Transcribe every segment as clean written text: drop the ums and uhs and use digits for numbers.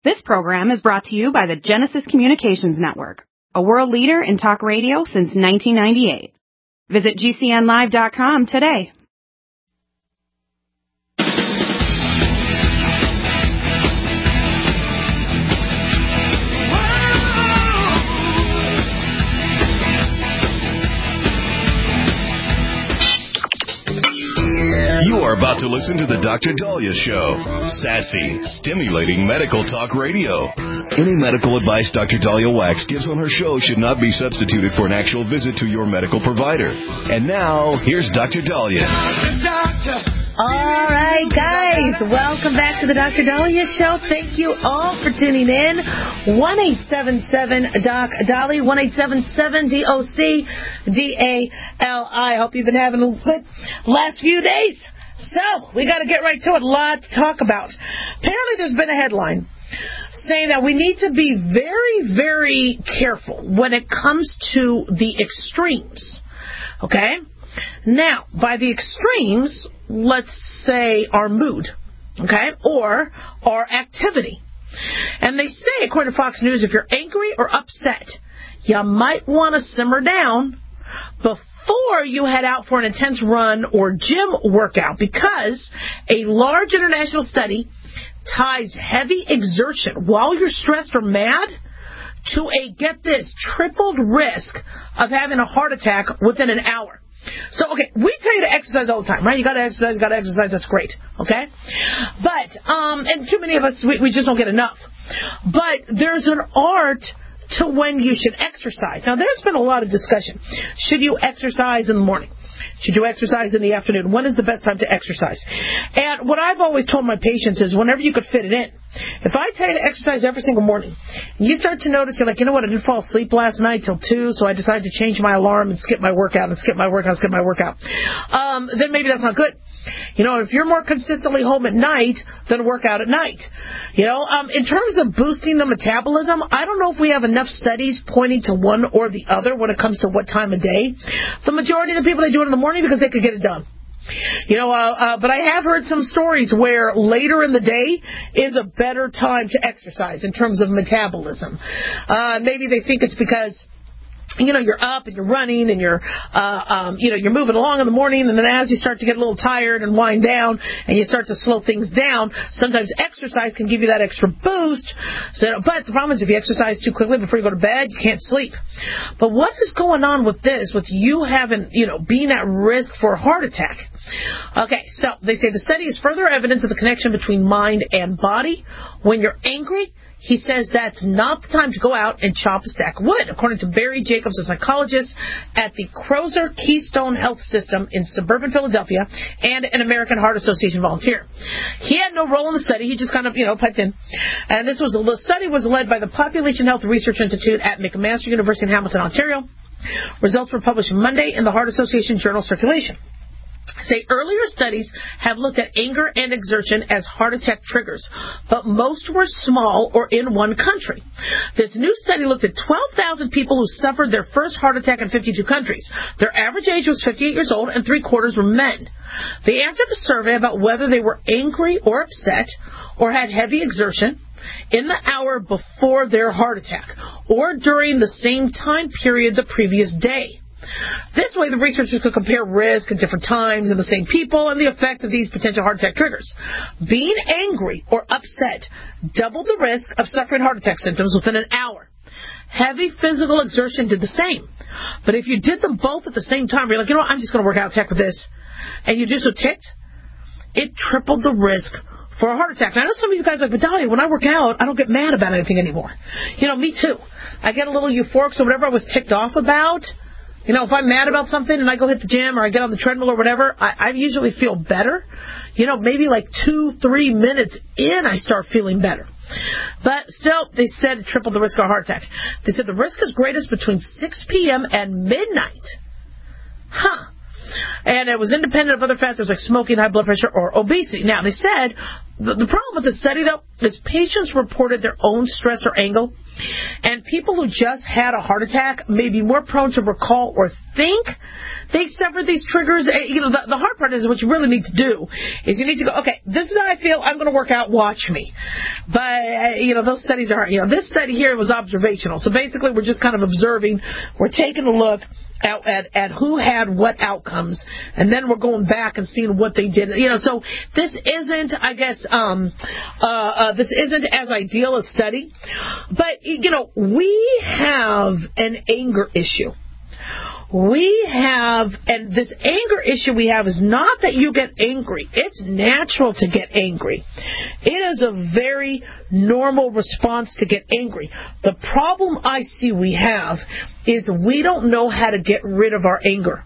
This program is brought to you by the Genesis Communications Network, a world leader in talk radio since 1998. Visit GCNlive.com today. You are about to listen to The Dr. Daliah Show. Sassy, stimulating medical talk radio. Any medical advice Dr. Daliah Wax gives on her show should not be substituted for an actual visit to your medical provider. And now, here's Dr. Daliah. All right, guys, welcome back to the Dr. Daliah Show. Thank you all for tuning in. 1-877-DOC-DALI, 1-877-DOC-DALI. Hope you've been having a good last few days. So, we got to get right to it. A lot to talk about. Apparently, there's been a headline saying that we need to be very, very careful when it comes to the extremes. Okay? Now, by the extremes, let's say our mood, okay, or our activity. And they say, according to Fox News, if you're angry or upset, you might want to simmer down before you head out for an intense run or gym workout, because a large international study ties heavy exertion while you're stressed or mad to a, get this, tripled risk of having a heart attack within an hour. So, okay, we tell you to exercise all the time, right? You got to exercise, that's great, okay? But, and too many of us, we just don't get enough. But there's an art to when you should exercise. Now, there's been a lot of discussion. Should you exercise in the morning? Should you exercise in the afternoon? When is the best time to exercise? And what I've always told my patients is whenever you could fit it in. If I tell you to exercise every single morning, and you start to notice, you're like, you know what, I didn't fall asleep last night till 2, so I decided to change my alarm and skip my workout, then maybe that's not good. You know, if you're more consistently home at night, then work out at night. You know, in terms of boosting the metabolism, I don't know if we have enough studies pointing to one or the other when it comes to what time of day. The majority of the people, they do it in the morning because they could get it done. You know, but I have heard some stories where later in the day is a better time to exercise in terms of metabolism. Maybe they think it's because, you know, you're up and you're running and you're moving along in the morning, and then as you start to get a little tired and wind down and you start to slow things down, sometimes exercise can give you that extra boost. But the problem is if you exercise too quickly before you go to bed, you can't sleep. But what is going on with this, with you having, being at risk for a heart attack? Okay, so they say the study is further evidence of the connection between mind and body. When you're angry, he says that's not the time to go out and chop a stack of wood, according to Barry Jacobs, a psychologist at the Crozer Keystone Health System in suburban Philadelphia and an American Heart Association volunteer. He had no role in the study. He just kind of, piped in. And the study was led by the Population Health Research Institute at McMaster University in Hamilton, Ontario. Results were published Monday in the Heart Association Journal Circulation. Say earlier studies have looked at anger and exertion as heart attack triggers, but most were small or in one country. This new study looked at 12,000 people who suffered their first heart attack in 52 countries. Their average age was 58 years old, and 3/4 were men. They answered a survey about whether they were angry or upset or had heavy exertion in the hour before their heart attack or during the same time period the previous day. This way, the researchers could compare risk at different times in the same people and the effect of these potential heart attack triggers. Being angry or upset doubled the risk of suffering heart attack symptoms within an hour. Heavy physical exertion did the same. But if you did them both at the same time, you're like, I'm just going to work out, attack with this, and you do so ticked, it tripled the risk for a heart attack. Now, I know some of you guys are like, but Daliah, when I work out, I don't get mad about anything anymore. Me too. I get a little euphoric, so whatever I was ticked off about, if I'm mad about something and I go hit the gym or I get on the treadmill or whatever, I usually feel better. Maybe like 2-3 minutes in, I start feeling better. But still, they said it tripled the risk of a heart attack. They said the risk is greatest between 6 p.m. and midnight. and it was independent of other factors like smoking, high blood pressure, or obesity. Now, they said the problem with the study, though, is patients reported their own stress or anger, and people who just had a heart attack may be more prone to recall or think they suffered these triggers. The hard part is what you really need to do is you need to go, okay, this is how I feel. I'm going to work out. Watch me. But, those studies are, this study here was observational. So basically we're just kind of observing. We're taking a look at who had what outcomes, and then we're going back and seeing what they did. So this isn't, I guess, this isn't as ideal a study. But, we have an anger issue. And this anger issue we have is not that you get angry. It's natural to get angry. It is a very normal response to get angry. The problem I see we have is we don't know how to get rid of our anger.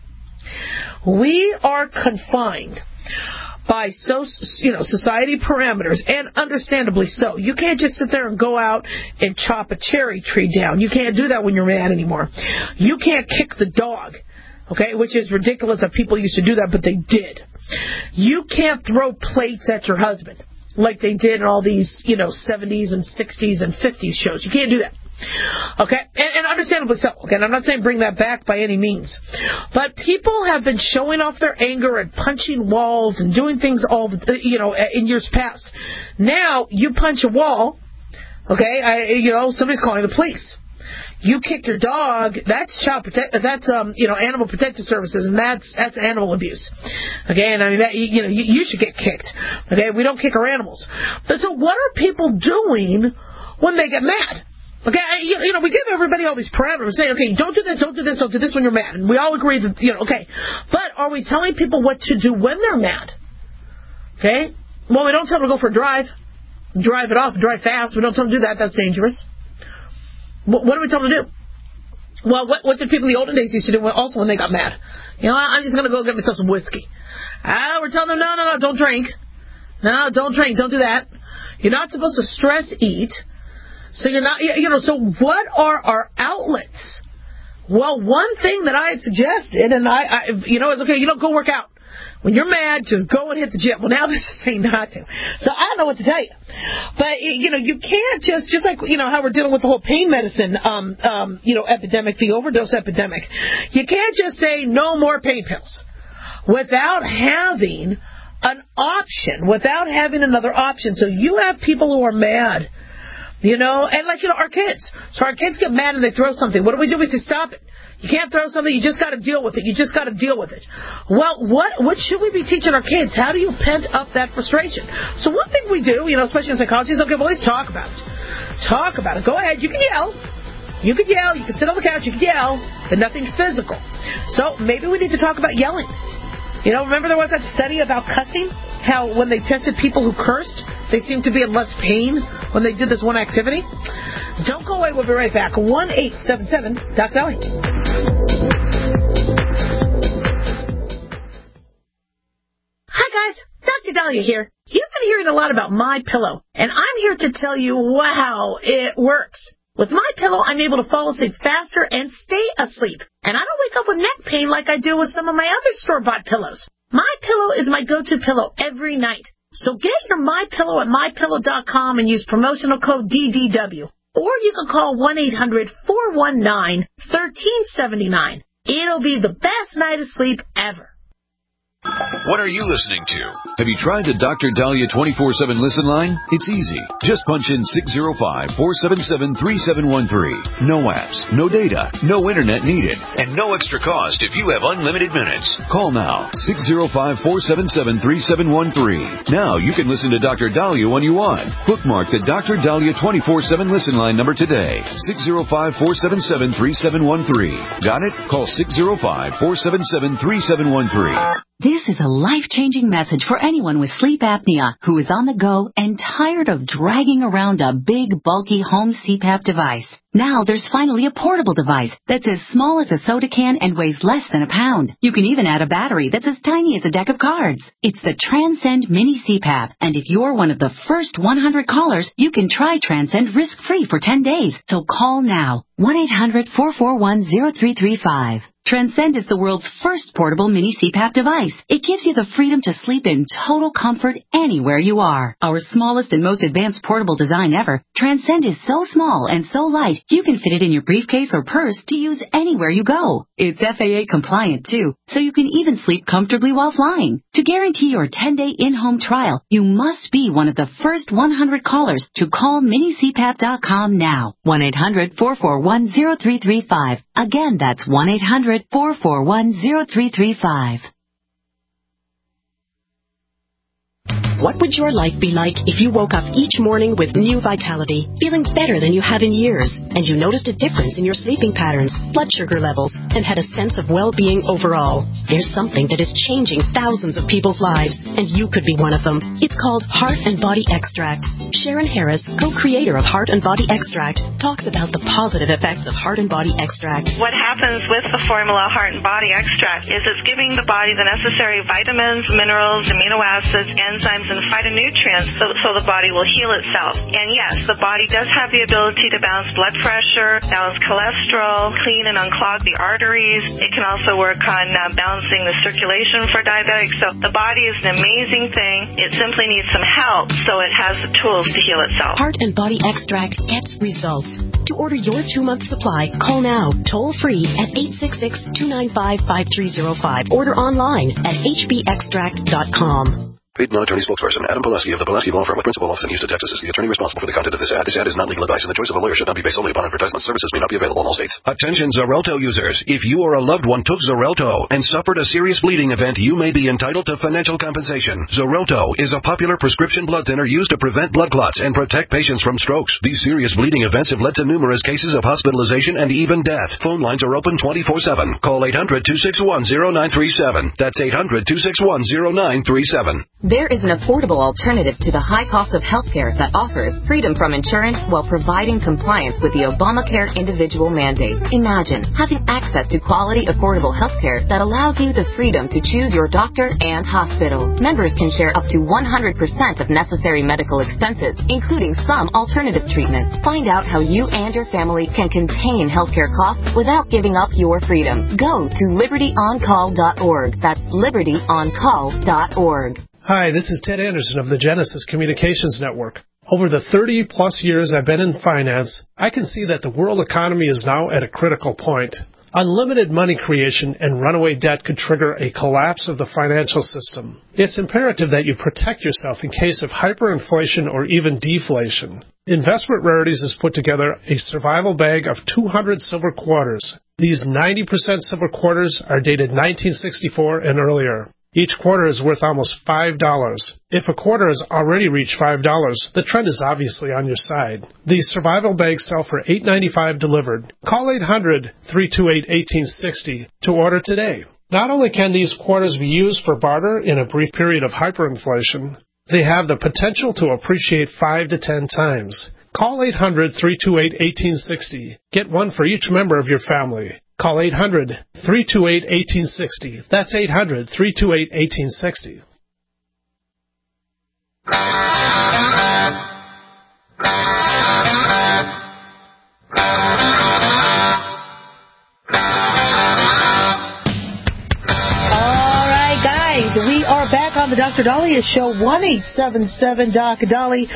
We are confined by society parameters, and understandably so. You can't just sit there and go out and chop a cherry tree down. You can't do that when you're mad anymore. You can't kick the dog, okay, which is ridiculous that people used to do that, but they did. You can't throw plates at your husband like they did in all these, 70s and 60s and 50s shows. You can't do that. Okay, and understandably so. Okay, and I'm not saying bring that back by any means, but people have been showing off their anger and punching walls and doing things in years past. Now you punch a wall, okay? Somebody's calling the police. You kick your dog. That's Animal Protective Services, and that's animal abuse. Okay, and I mean you should get kicked. Okay, we don't kick our animals. But so what are people doing when they get mad? Okay, we give everybody all these parameters, saying, okay, don't do this, don't do this, don't do this when you're mad. And we all agree that, okay. But are we telling people what to do when they're mad? Okay? Well, we don't tell them to go for a drive. Drive it off, drive fast. We don't tell them to do that. That's dangerous. What do we tell them to do? Well, what did people in the olden days used to do also when they got mad? I'm just going to go get myself some whiskey. We're telling them, no, don't drink. No, don't drink. Don't do that. You're not supposed to stress eat. So you're not, so what are our outlets? Well, one thing that I had suggested, and is okay, go work out. When you're mad, just go and hit the gym. Well, now this is saying not to. So I don't know what to tell you. But, you can't just like, how we're dealing with the whole pain medicine, epidemic, the overdose epidemic. You can't just say no more pain pills without having an option, without having another option. So you have people who are mad. And our kids. So our kids get mad and they throw something. What do? We say, stop it. You can't throw something. You just got to deal with it. You just got to deal with it. Well, what should we be teaching our kids? How do you pent up that frustration? So one thing we do, especially in psychology, is, okay, well, let's talk about it. Talk about it. Go ahead. You can yell. You can yell. You can sit on the couch. You can yell. But nothing physical. So maybe we need to talk about yelling. Remember there was that study about cussing? How when they tested people who cursed, they seemed to be in less pain when they did this one activity? Don't go away. We'll be right back. 1-877-DOC-DALIA. Hi, guys. Dr. Dahlia here. You've been hearing a lot about MyPillow, and I'm here to tell you, wow, it works. With MyPillow, I'm able to fall asleep faster and stay asleep. And I don't wake up with neck pain like I do with some of my other store-bought pillows. MyPillow is my go-to pillow every night. So get your MyPillow at MyPillow.com and use promotional code DDW. Or you can call 1-800-419-1379. It'll be the best night of sleep ever. What are you listening to? Have you tried the Dr. Dahlia 24/7 listen line? It's easy. Just punch in 605-477-3713. No apps, no data, no internet needed, and no extra cost if you have unlimited minutes. Call now, 605-477-3713. Now you can listen to Dr. Dahlia when you want. Bookmark the Dr. Dahlia 24/7 listen line number today, 605-477-3713. Got it? Call 605-477-3713. This is a life-changing message for anyone with sleep apnea who is on the go and tired of dragging around a big, bulky home CPAP device. Now there's finally a portable device that's as small as a soda can and weighs less than a pound. You can even add a battery that's as tiny as a deck of cards. It's the Transcend Mini CPAP, and if you're one of the first 100 callers, you can try Transcend risk-free for 10 days. So call now, 1-800-441-0335. Transcend is the world's first portable mini CPAP device. It gives you the freedom to sleep in total comfort anywhere you are. Our smallest and most advanced portable design ever, Transcend is so small and so light, you can fit it in your briefcase or purse to use anywhere you go. It's FAA compliant too, so you can even sleep comfortably while flying. To guarantee your 10-day in-home trial, you must be one of the first 100 callers to call minicpap.com now. 1-800-441-0335. Again, that's 1-800-441-0335. What would your life be like if you woke up each morning with new vitality, feeling better than you have in years, and you noticed a difference in your sleeping patterns, blood sugar levels, and had a sense of well-being overall? There's something that is changing thousands of people's lives, and you could be one of them. It's called Heart and Body Extract. Sharon Harris, co-creator of Heart and Body Extract, talks about the positive effects of Heart and Body Extract. What happens with the formula Heart and Body Extract is it's giving the body the necessary vitamins, minerals, amino acids, enzymes, and phytonutrients so the body will heal itself. And yes, the body does have the ability to balance blood pressure, balance cholesterol, clean and unclog the arteries. It can also work on balancing the circulation for diabetics. So the body is an amazing thing. It simply needs some help so it has the tools to heal itself. Heart and Body Extract gets results. To order your 2-month supply, call now, toll-free at 866-295-5305. Order online at hbextract.com. Paid non-attorney spokesperson Adam Pulaski of the Pulaski Law Firm with principal office in Houston, Texas is the attorney responsible for the content of this ad. This ad is not legal advice, and the choice of a lawyer should not be based solely upon advertisement. Services may not be available in all states. Attention Xarelto users. If you or a loved one took Xarelto and suffered a serious bleeding event, you may be entitled to financial compensation. Xarelto is a popular prescription blood thinner used to prevent blood clots and protect patients from strokes. These serious bleeding events have led to numerous cases of hospitalization and even death. Phone lines are open 24/7. Call 800-261-0937. That's 800-261-0937. There is an affordable alternative to the high cost of health care that offers freedom from insurance while providing compliance with the Obamacare individual mandate. Imagine having access to quality, affordable health care that allows you the freedom to choose your doctor and hospital. Members can share up to 100% of necessary medical expenses, including some alternative treatments. Find out how you and your family can contain healthcare costs without giving up your freedom. Go to libertyoncall.org. That's libertyoncall.org. Hi, this is Ted Anderson of the Genesis Communications Network. Over the 30-plus years I've been in finance, I can see that the world economy is now at a critical point. Unlimited money creation and runaway debt could trigger a collapse of the financial system. It's imperative that you protect yourself in case of hyperinflation or even deflation. Investment Rarities has put together a survival bag of 200 silver quarters. These 90% silver quarters are dated 1964 and earlier. Each quarter is worth almost $5. If a quarter has already reached $5, the trend is obviously on your side. These survival bags sell for $8.95 delivered. Call 800-328-1860 to order today. Not only can these quarters be used for barter in a brief period of hyperinflation, they have the potential to appreciate 5 to 10 times. Call 800-328-1860. Get one for each member of your family. Call 800-328-1860. That's 800-328-1860. We are back on the Dr. Daliah Show, 1-877-DOC-DOLLY,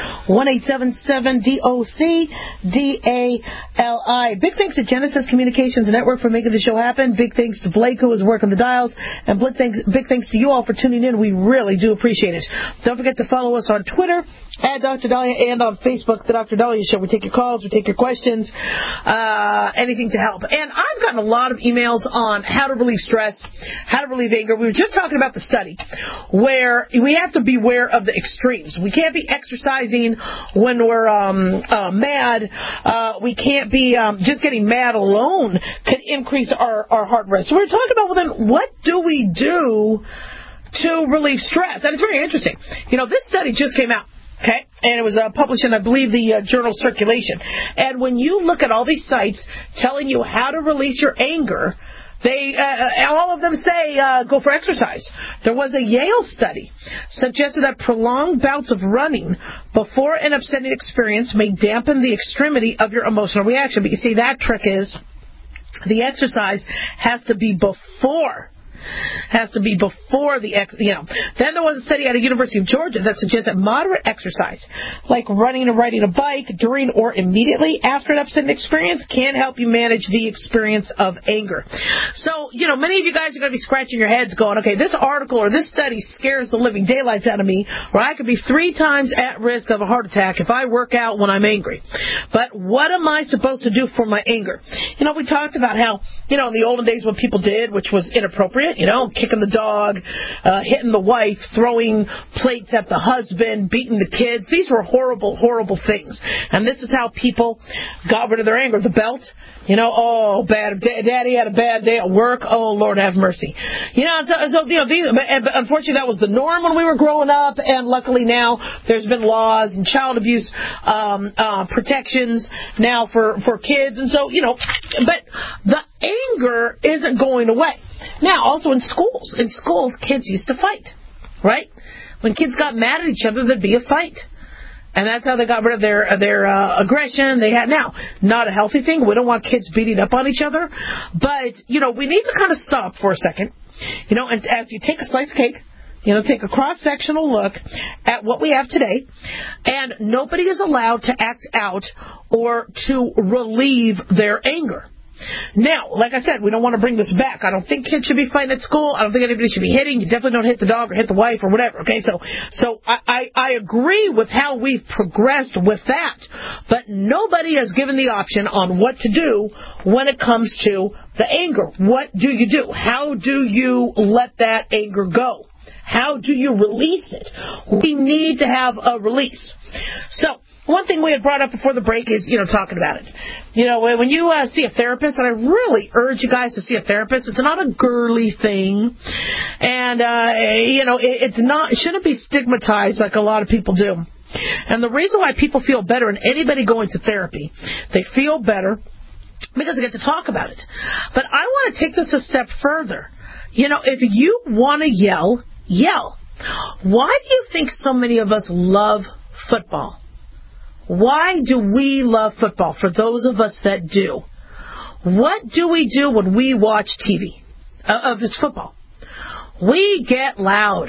1-877-DOC-DALI. Big thanks to Genesis Communications Network for making the show happen. Big thanks to Blake, who is working the dials. And big thanks to you all for tuning in. We really do appreciate it. Don't forget to follow us on Twitter, at Dr. Daliah, and on Facebook, The Dr. Daliah Show. We take your calls, we take your questions, anything to help. And I've gotten a lot of emails on how to relieve stress, how to relieve anger. We were just talking about the study where we have to beware of the extremes. We can't be exercising when we're mad. We can't be just getting mad alone could increase our heart rate. So we're talking about, well, then what do we do to relieve stress? And it's very interesting. You know, this study just came out. Okay, and it was published in, I believe, the journal Circulation. And when you look at all these sites telling you how to release your anger, they all of them say go for exercise. There was a Yale study suggested that prolonged bouts of running before an upsetting experience may dampen the extremity of your emotional reaction. But you see, that trick is The exercise has to be before the Then there was a study at the University of Georgia that suggests that moderate exercise, like running or riding a bike during or immediately after an upsetting experience, can help you manage the experience of anger. So, many of you guys are going to be scratching your heads going, okay, this article or this study scares the living daylights out of me, or I could be 3 times at risk of a heart attack if I work out when I'm angry. But what am I supposed to do for my anger? We talked about how, in the olden days what people did, which was inappropriate, kicking the dog, hitting the wife, throwing plates at the husband, beating the kids. These were horrible, horrible things. And this is how people got rid of their anger. The belt, oh, bad. Daddy had a bad day at work. Oh, Lord have mercy. But unfortunately that was the norm when we were growing up. And luckily now there's been laws and child abuse protections now for kids. And so, but the anger isn't going away. Now, also in schools, kids used to fight, right? When kids got mad at each other, there'd be a fight. And that's how they got rid of their aggression they had. Now, not a healthy thing. We don't want kids beating up on each other. But, we need to kind of stop for a second, and as you take a slice of cake, take a cross-sectional look at what we have today, and nobody is allowed to act out or to relieve their anger. Now, like I said, we don't want to bring this back. I don't think kids should be fighting at school. I don't think anybody should be hitting. You definitely don't hit the dog or hit the wife or whatever, okay? So I agree with how we've progressed with that, but nobody has given the option on what to do when it comes to the anger. What do you do? How do you let that anger go? How do you release it? We need to have a release. So, one thing we had brought up before the break is, talking about it. When you see a therapist, and I really urge you guys to see a therapist, it's not a girly thing. And, it shouldn't be stigmatized like a lot of people do. And the reason why people feel better in anybody going to therapy, they feel better because they get to talk about it. But I want to take this a step further. If you want to yell. Why do you think so many of us love football? Why do we love football, for those of us that do? What do we do when we watch TV of this football? We get loud.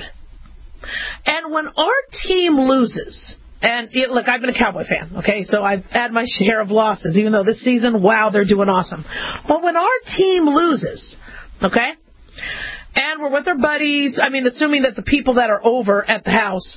And when our team loses, and look, I've been a Cowboy fan, okay, so I've had my share of losses, even though this season, wow, they're doing awesome. But when our team loses, okay, and we're with our buddies, assuming that the people that are over at the house,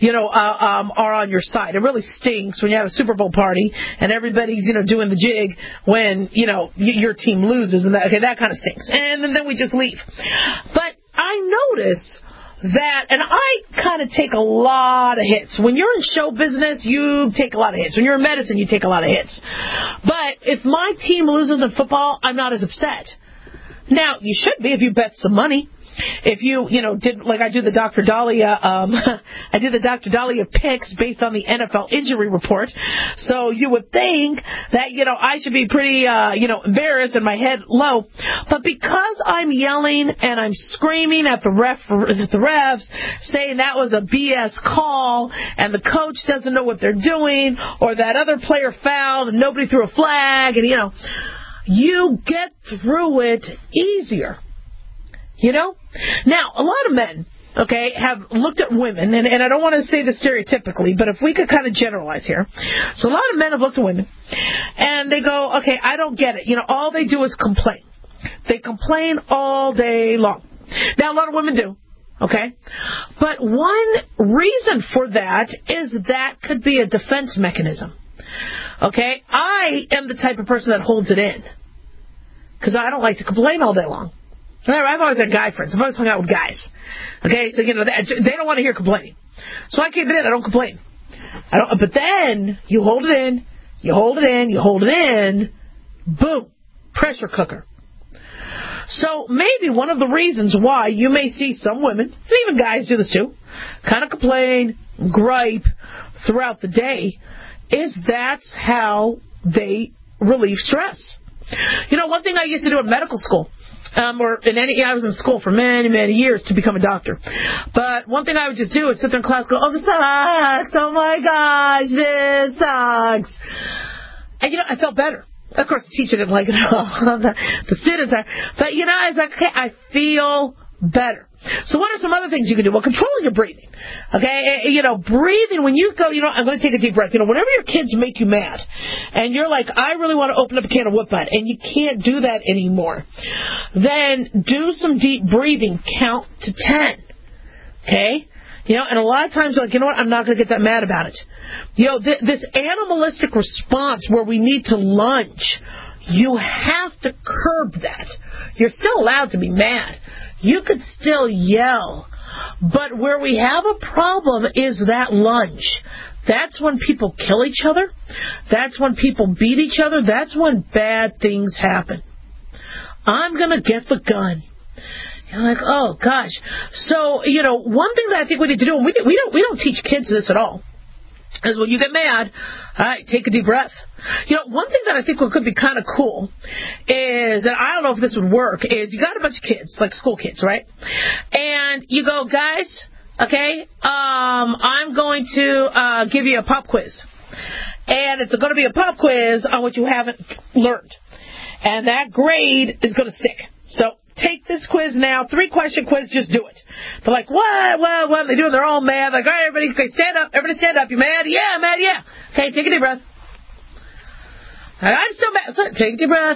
are on your side. It really stinks when you have a Super Bowl party and everybody's, doing the jig when, your team loses, and that kind of stinks. And then we just leave. But I notice that, and I kind of take a lot of hits. When you're in show business, you take a lot of hits. When you're in medicine, you take a lot of hits. But if my team loses in football, I'm not as upset. Now, you should be if you bet some money. If you, did, like I do the Dr. Dahlia, I did the Dr. Dahlia picks based on the NFL injury report. So you would think that, I should be pretty, embarrassed and my head low. But because I'm yelling and I'm screaming at the refs, saying that was a BS call and the coach doesn't know what they're doing, or that other player fouled and nobody threw a flag, and, you get through it easier. Now, a lot of men, okay, have looked at women, and I don't want to say this stereotypically, but if we could kind of generalize here. So a lot of men have looked at women, and they go, okay, I don't get it. All they do is complain. They complain all day long. Now, a lot of women do, okay? But one reason for that is that could be a defense mechanism. Okay, I am the type of person that holds it in because I don't like to complain all day long. I've always had guy friends. I've always hung out with guys. Okay, so they don't want to hear complaining. So I keep it in. I don't complain. But then you hold it in, you hold it in, you hold it in. Boom, pressure cooker. So maybe one of the reasons why you may see some women, and even guys do this too, kind of complain, gripe throughout the day, is that's how they relieve stress. One thing I used to do in medical school, I was in school for many, many years to become a doctor. But one thing I would just do is sit there in class and go, oh, this sucks. Oh, my gosh, this sucks. And, I felt better. Of course, the teacher didn't like it at all. The students are. But, you know, I was like, okay, I feel better. So what are some other things you can do? Well, controlling your breathing. Okay? You know, breathing, when you go, you know, I'm going to take a deep breath. You know, whenever your kids make you mad, and you're like, I really want to open up a can of whoop butt, and you can't do that anymore, then do some deep breathing. Count to 10. Okay? You know, and a lot of times you're like, you know what, I'm not going to get that mad about it. You know, this animalistic response where we need to lunge, you have to curb that. You're still allowed to be mad. You could still yell. But where we have a problem is that lunge. That's when people kill each other. That's when people beat each other. That's when bad things happen. I'm going to get the gun. You're like, oh, gosh. So, you know, one thing that I think we need to do, and we don't teach kids this at all, is when you get mad, all right, take a deep breath. You know, one thing that I think could be kind of cool is, and I don't know if this would work, is you got a bunch of kids, like school kids, right? And you go, guys, okay, I'm going to give you a pop quiz. And it's going to be a pop quiz on what you haven't learned. And that grade is going to stick. So take this quiz now, 3-question quiz, just do it. They're like, what? They do it, they're all mad. Like, all right, everybody, okay, stand up. Everybody stand up. You mad? Yeah, mad, yeah. Okay, take a deep breath. I'm still mad. Sorry, take a deep breath.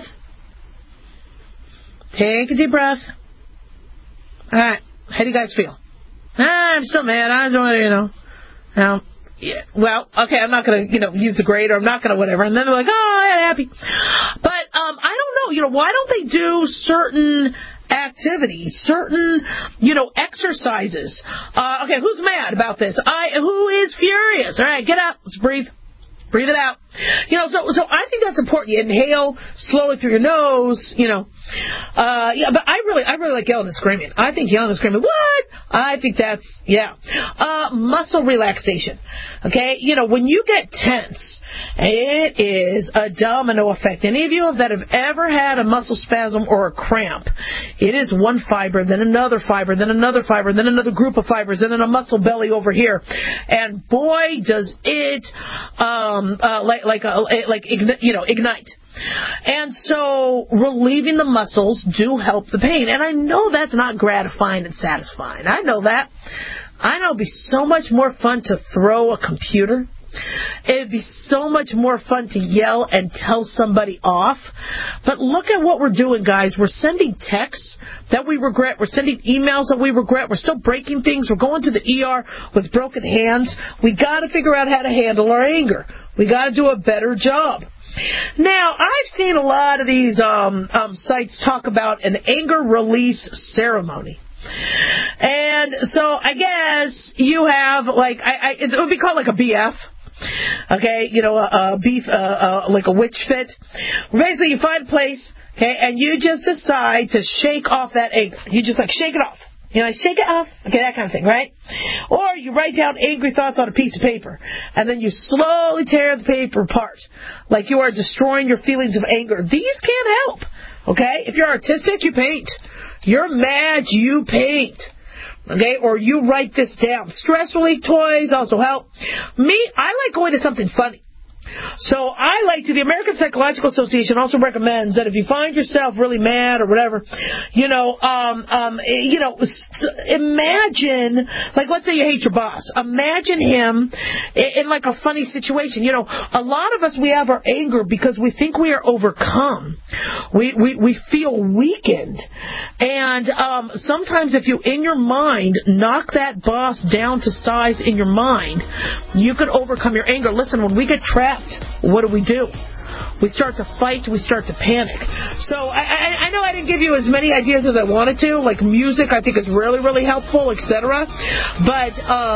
Take a deep breath. All right, how do you guys feel? I'm still mad. I don't want to, yeah, well, okay, I'm not going to, use the grade, or I'm not going to whatever. And then they're like, oh, I'm happy. But I don't know, why don't they do certain activities, certain, exercises? Okay, who's mad about this? Who is furious? All right, get up. Let's breathe. Breathe it out. So I think that's important. You inhale slowly through your nose, yeah, but I really like yelling and screaming. I think yelling and screaming, what? I think that's, yeah. Muscle relaxation. Okay? When you get tense, it is a domino effect. Any of you that have ever had a muscle spasm or a cramp, it is one fiber, then another fiber, then another fiber, then another group of fibers, and then a muscle belly over here. And boy, does it, ignite. And so relieving the muscles do help the pain. And I know that's not gratifying and satisfying. I know that. I know it'd be so much more fun to throw a computer. It'd be so much more fun to yell and tell somebody off. But look at what we're doing, guys. We're sending texts that we regret. We're sending emails that we regret. We're still breaking things. We're going to the ER with broken hands. We got to figure out how to handle our anger. We got to do a better job. Now, I've seen a lot of these sites talk about an anger release ceremony. And so I guess you have, it would be called like a BF. Okay, a beef, like a witch fit. Basically, you find a place, okay, and you just decide to shake off that anger. You just shake it off. Shake it off. Okay, that kind of thing, right? Or you write down angry thoughts on a piece of paper, and then you slowly tear the paper apart, like you are destroying your feelings of anger. These can't help, okay? If you're artistic, you paint. You're mad, you paint. Okay, or you write this down. Stress relief toys also help. Me, I like going to something funny. So the American Psychological Association also recommends that if you find yourself really mad or whatever, imagine, let's say you hate your boss. Imagine him in a funny situation. A lot of us, we have our anger because we think we are overcome. We feel weakened. And sometimes if you, in your mind, knock that boss down to size in your mind, you can overcome your anger. Listen, when we get trapped, what do? We start to fight. We start to panic. So I know I didn't give you as many ideas as I wanted to. Like music, I think is really, really helpful, etc. But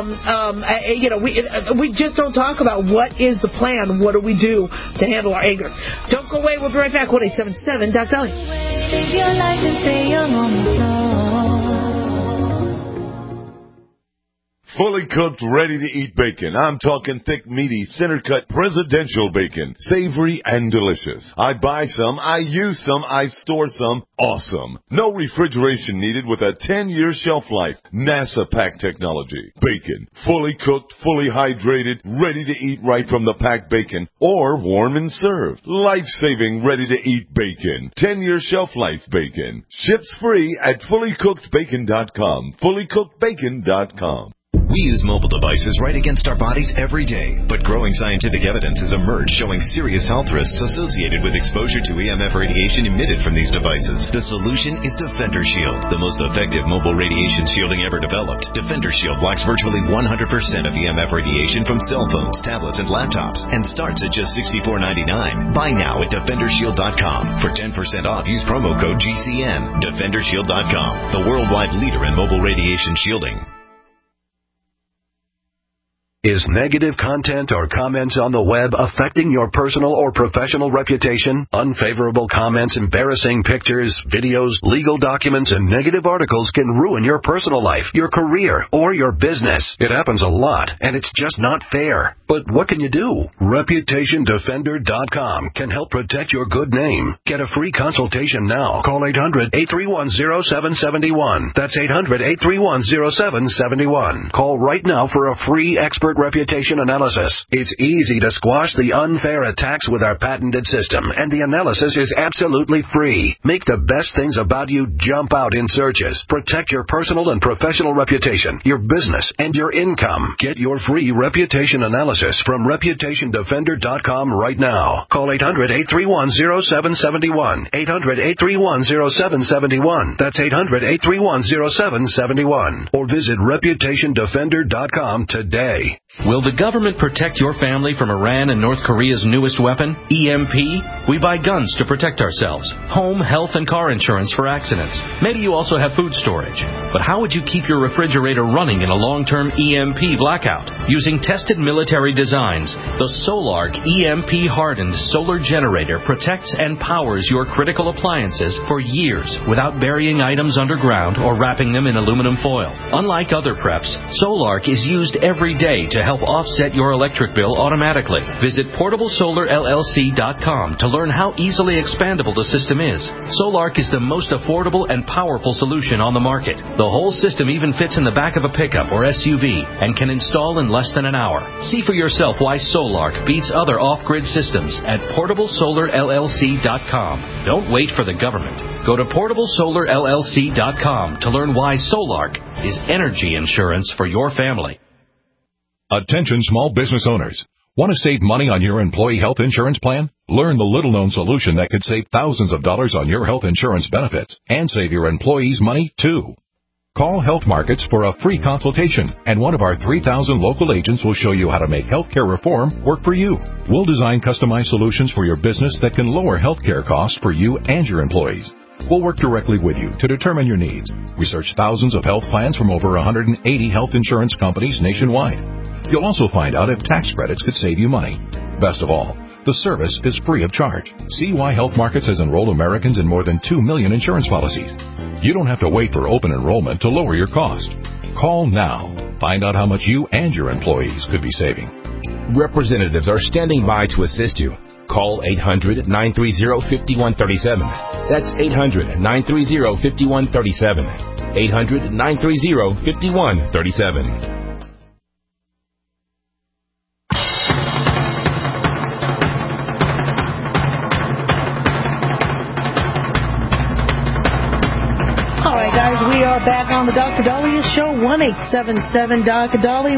we just don't talk about what is the plan. What do we do to handle our anger? Don't go away. We'll be right back. 1-877 Dr. Dolly. Live your life and stay young on the floor. Fully cooked, ready-to-eat bacon. I'm talking thick, meaty, center-cut presidential bacon. Savory and delicious. I buy some, I use some, I store some. Awesome. No refrigeration needed with a 10-year shelf life. NASA pack technology. Bacon. Fully cooked, fully hydrated, ready to eat right from the packed bacon, or warm and served. Life-saving, ready-to-eat bacon. 10-year shelf life bacon. Ships free at fullycookedbacon.com. Fullycookedbacon.com. We use mobile devices right against our bodies every day, but growing scientific evidence has emerged showing serious health risks associated with exposure to EMF radiation emitted from these devices. The solution is Defender Shield, the most effective mobile radiation shielding ever developed. Defender Shield blocks virtually 100% of EMF radiation from cell phones, tablets, and laptops, and starts at just $64.99. Buy now at DefenderShield.com. For 10% off, use promo code GCN. DefenderShield.com, the worldwide leader in mobile radiation shielding. Is negative content or comments on the web affecting your personal or professional reputation? Unfavorable comments, embarrassing pictures, videos, legal documents, and negative articles can ruin your personal life, your career, or your business. It happens a lot, and it's just not fair. But what can you do? ReputationDefender.com can help protect your good name. Get a free consultation now. Call 800-831-0771. That's 800-831-0771. Call right now for a free expert reputation analysis. It's easy to squash the unfair attacks with our patented system, and the analysis is absolutely free. Make the best things about you jump out in searches. Protect your personal and professional reputation, your business, and your income. Get your free reputation analysis from ReputationDefender.com right now. Call 800-831-0771. 800-831-0771. That's 800-831-0771. Or visit ReputationDefender.com today. Will the government protect your family from Iran and North Korea's newest weapon, EMP? We buy guns to protect ourselves, home, health, and car insurance for accidents. Maybe you also have food storage. But how would you keep your refrigerator running in a long-term EMP blackout? Using tested military designs, the Solark EMP-hardened solar generator protects and powers your critical appliances for years without burying items underground or wrapping them in aluminum foil. Unlike other preps, Solark is used every day to help offset your electric bill automatically. Visit PortableSolarLLC.com to learn how easily expandable the system is. Solark is the most affordable and powerful solution on the market. The whole system even fits in the back of a pickup or SUV and can install in less than an hour. See for yourself why Solark beats other off-grid systems at PortableSolarLLC.com. Don't wait for the government. Go to PortableSolarLLC.com to learn why Solark is energy insurance for your family. Attention small business owners. Want to save money on your employee health insurance plan? Learn the little-known solution that could save thousands of dollars on your health insurance benefits and save your employees money, too. Call Health Markets for a free consultation, and one of our 3,000 local agents will show you how to make healthcare reform work for you. We'll design customized solutions for your business that can lower healthcare costs for you and your employees. We'll work directly with you to determine your needs. Research thousands of health plans from over 180 health insurance companies nationwide. You'll also find out if tax credits could save you money. Best of all, the service is free of charge. See why Health Markets has enrolled Americans in more than 2 million insurance policies. You don't have to wait for open enrollment to lower your cost. Call now. Find out how much you and your employees could be saving. Representatives are standing by to assist you. Call 800-930-5137. That's 800-930-5137. 800-930-5137. We are back on the Dr. Daliah Show, 1-877-DOC-DALI,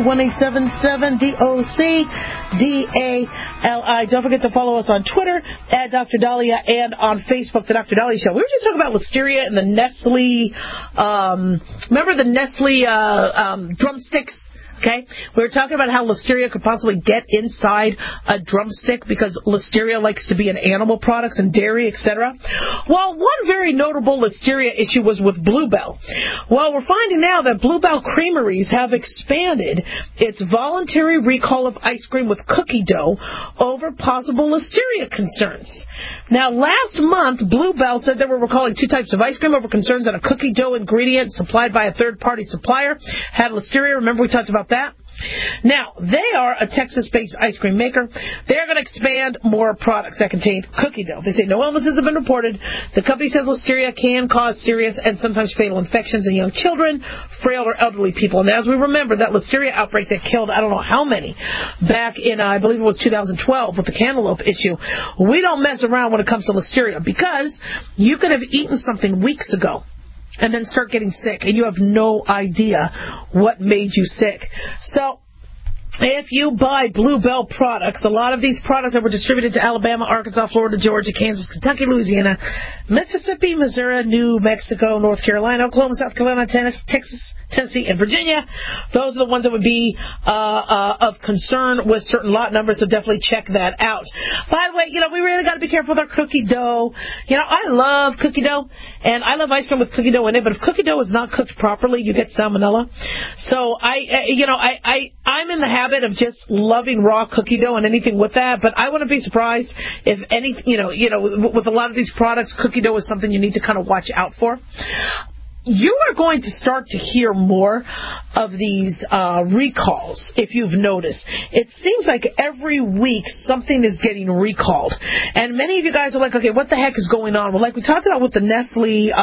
1-877-DOC-DALI. Don't forget to follow us on Twitter at Dr. Daliah and on Facebook, The Dr. Daliah Show. We were just talking about listeria and the Nestle, remember the Nestle drumsticks Okay? We were talking about how Listeria could possibly get inside a drumstick because Listeria likes to be in animal products and dairy, etc. Well, one very notable Listeria issue was with Bluebell. Well, we're finding now that Bluebell Creameries have expanded its voluntary recall of ice cream with cookie dough over possible Listeria concerns. Now, last month, Bluebell said they were recalling 2 types of ice cream over concerns that a cookie dough ingredient supplied by a third-party supplier had Listeria. Remember we talked about that? Now, they are a Texas-based ice cream maker. They're going to expand more products that contain cookie dough. They say no illnesses have been reported. The company says Listeria can cause serious and sometimes fatal infections in young children, frail or elderly people. And as we remember, that Listeria outbreak that killed I don't know how many back in, I believe it was 2012 with the cantaloupe issue, we don't mess around when it comes to Listeria because you could have eaten something weeks ago and then start getting sick, and you have no idea what made you sick. So, if you buy Bluebell products, a lot of these products that were distributed to Alabama, Arkansas, Florida, Georgia, Kansas, Kentucky, Louisiana, Mississippi, Missouri, New Mexico, North Carolina, Oklahoma, South Carolina, Texas, Tennessee, and Virginia. Those are the ones that would be of concern with certain lot numbers, so definitely check that out. By the way, we really got to be careful with our cookie dough. I love cookie dough, and I love ice cream with cookie dough in it, but if cookie dough is not cooked properly, you get salmonella. So I'm in the habit of just loving raw cookie dough and anything with that, but I wouldn't be surprised if with a lot of these products, cookie dough is something you need to kind of watch out for. You are going to start to hear more of these recalls, if you've noticed. It seems like every week something is getting recalled. And many of you guys are like, okay, what the heck is going on? Well, like we talked about with the Nestle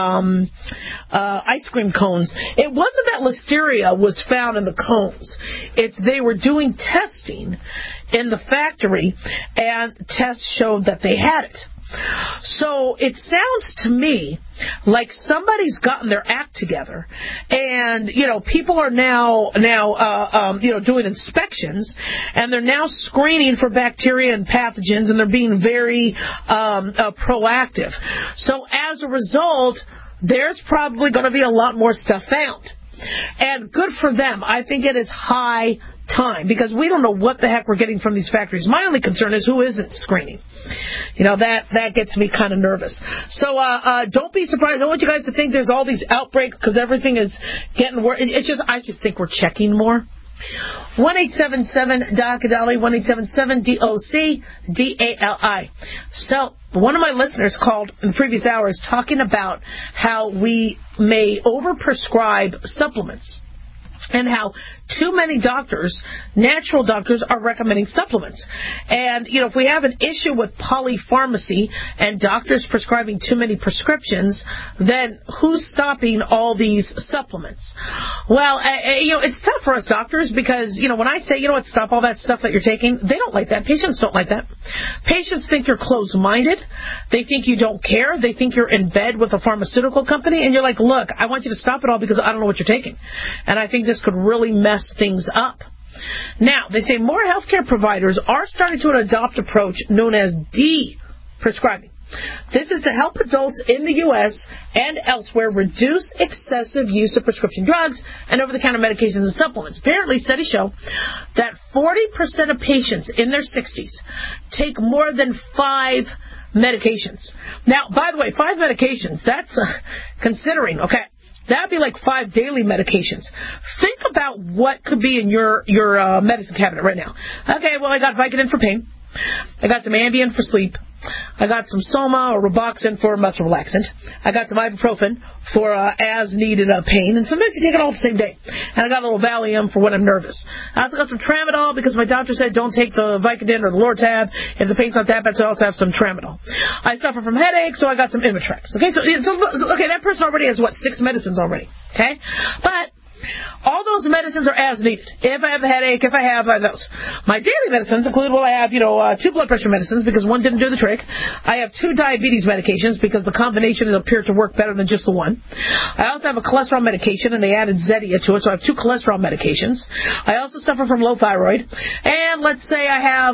ice cream cones, it wasn't that Listeria was found in the cones. It's they were doing testing in the factory, and tests showed that they had it. So it sounds to me like somebody's gotten their act together, and people are now doing inspections, and they're now screening for bacteria and pathogens, and they're being very proactive. So as a result, there's probably going to be a lot more stuff found. And good for them. I think it is high time, because we don't know what the heck we're getting from these factories. My only concern is who isn't screening. That gets me kind of nervous. So don't be surprised. I don't want you guys to think there's all these outbreaks because everything is getting worse. I just think we're checking more. 1-877-DOC-DALI, 1-877-DOC-DALI. So one of my listeners called in previous hours talking about how we may overprescribe supplements and how too many doctors, natural doctors, are recommending supplements. And, if we have an issue with polypharmacy and doctors prescribing too many prescriptions, then who's stopping all these supplements? Well, it's tough for us doctors because, when I say, stop all that stuff that you're taking, they don't like that. Patients don't like that. Patients think you're closed-minded. They think you don't care. They think you're in bed with a pharmaceutical company, and you're like, look, I want you to stop it all because I don't know what you're taking. And I think this could really mess things up. Now, they say more healthcare providers are starting to adopt an approach known as de-prescribing. This is to help adults in the U.S. and elsewhere reduce excessive use of prescription drugs and over-the-counter medications and supplements. Apparently, studies show that 40% of patients in their 60s take more than 5 medications. Now, by the way, 5 medications, that's considering, okay, that would be like 5 daily medications. Think about what could be in your medicine cabinet right now. Okay, well, I got Vicodin for pain. I got some Ambien for sleep. I got some Soma or Roboxin for muscle relaxant. I got some ibuprofen for as-needed pain. And sometimes you take it all the same day. And I got a little Valium for when I'm nervous. I also got some Tramadol because my doctor said don't take the Vicodin or the Lortab if the pain's not that bad, so I also have some Tramadol. I suffer from headaches, so I got some Imitrex. Okay, so that person already has, 6 medicines already. Okay? But all those medicines are as needed. If I have a headache, if I have those. My daily medicines include, I have, 2 blood pressure medicines because one didn't do the trick. I have 2 diabetes medications because the combination appeared to work better than just the one. I also have a cholesterol medication, and they added Zetia to it, so I have 2 cholesterol medications. I also suffer from low thyroid. And let's say I have,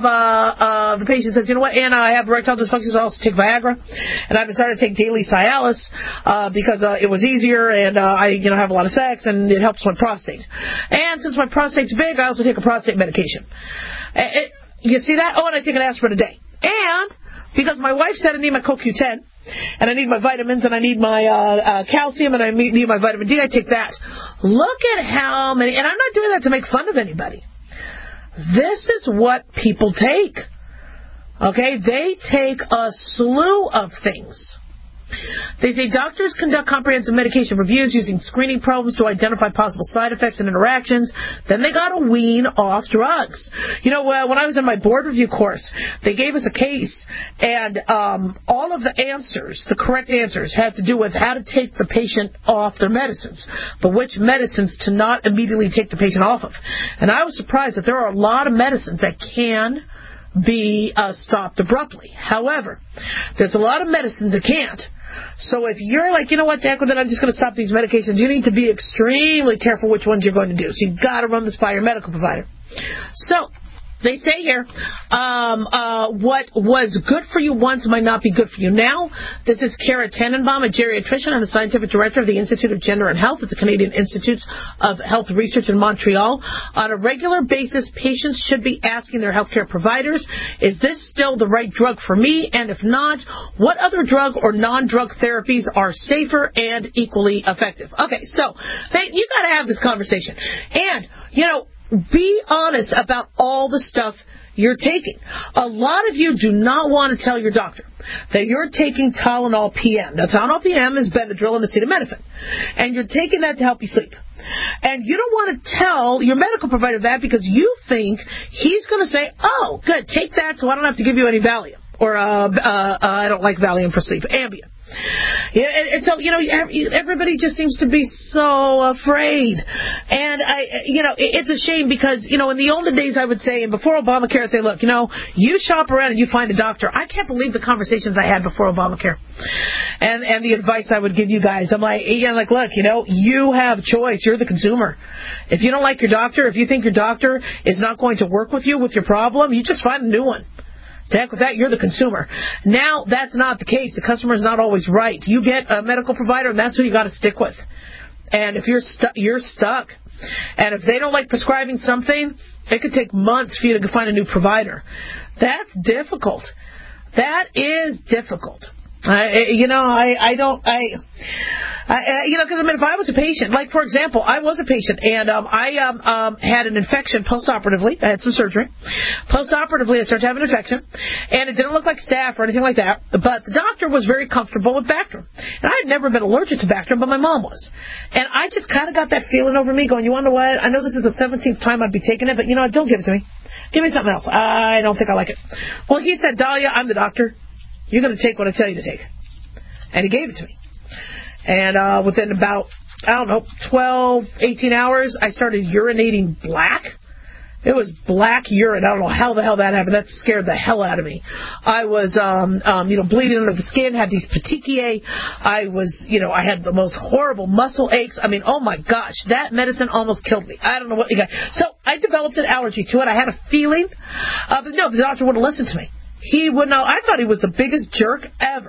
the patient says, and I have erectile dysfunction, so I also take Viagra. And I've decided to take daily Cialis because it was easier, and I have a lot of sex, and it helps my prostate. prostate. And since my prostate's big, I also take a prostate medication. You see that? Oh, and I take an aspirin a day. And because my wife said I need my CoQ10, and I need my vitamins, and I need my calcium, and I need my vitamin D, I take that. Look at how many, and I'm not doing that to make fun of anybody. This is what people take. Okay? They take a slew of things. They say doctors conduct comprehensive medication reviews using screening probes to identify possible side effects and interactions. Then they got to wean off drugs. When I was in my board review course, they gave us a case, and all of the answers, the correct answers, had to do with how to take the patient off their medicines, but which medicines to not immediately take the patient off of. And I was surprised that there are a lot of medicines that can be stopped abruptly. However, there's a lot of medicines that can't. So if you're like, you know what, Jack, then I'm just going to stop these medications, you need to be extremely careful which ones you're going to do. So you've got to run this by your medical provider. So they say here, what was good for you once might not be good for you now. This is Kara Tannenbaum, a geriatrician and the scientific director of the Institute of Gender and Health at the Canadian Institutes of Health Research in Montreal. On a regular basis, patients should be asking their healthcare providers, is this still the right drug for me? And if not, what other drug or non-drug therapies are safer and equally effective? Okay, so you got to have this conversation. And, be honest about all the stuff you're taking. A lot of you do not want to tell your doctor that you're taking Tylenol PM. Now, Tylenol PM is Benadryl and acetaminophen, and you're taking that to help you sleep. And you don't want to tell your medical provider that because you think he's going to say, oh, good, take that so I don't have to give you any Valium. Or I don't like Valium for sleep, Ambien. Yeah, and so, everybody just seems to be so afraid. And, it's a shame because, in the olden days I would say, and before Obamacare, I'd say, look, you shop around and you find a doctor. I can't believe the conversations I had before Obamacare and the advice I would give you guys. I'm like, look, you have choice. You're the consumer. If you don't like your doctor, if you think your doctor is not going to work with you with your problem, you just find a new one. To heck with that, you're the consumer. Now, that's not the case. The customer is not always right. You get a medical provider, and that's who you got to stick with. And if you're stuck. And if they don't like prescribing something, it could take months for you to find a new provider. That's difficult. That is difficult. If I was a patient, like, for example, I was a patient, and I had an infection postoperatively. I had some surgery. Postoperatively, I started having an infection, and it didn't look like staph or anything like that, but the doctor was very comfortable with Bactrim. And I had never been allergic to Bactrim, but my mom was. And I just kind of got that feeling over me going, you want to know what? I know this is the 17th time I'd be taking it, but don't give it to me. Give me something else. I don't think I like it. Well, he said, Dahlia, I'm the doctor. You're going to take what I tell you to take. And he gave it to me. And within about, 12, 18 hours, I started urinating black. It was black urine. I don't know how the hell that happened. That scared the hell out of me. I was, bleeding under the skin, had these petechiae. I was, I had the most horrible muscle aches. I mean, oh my gosh, that medicine almost killed me. I don't know what you got. So I developed an allergy to it. I had a feeling, but no, the doctor wouldn't listen to me. He would not. I thought he was the biggest jerk ever.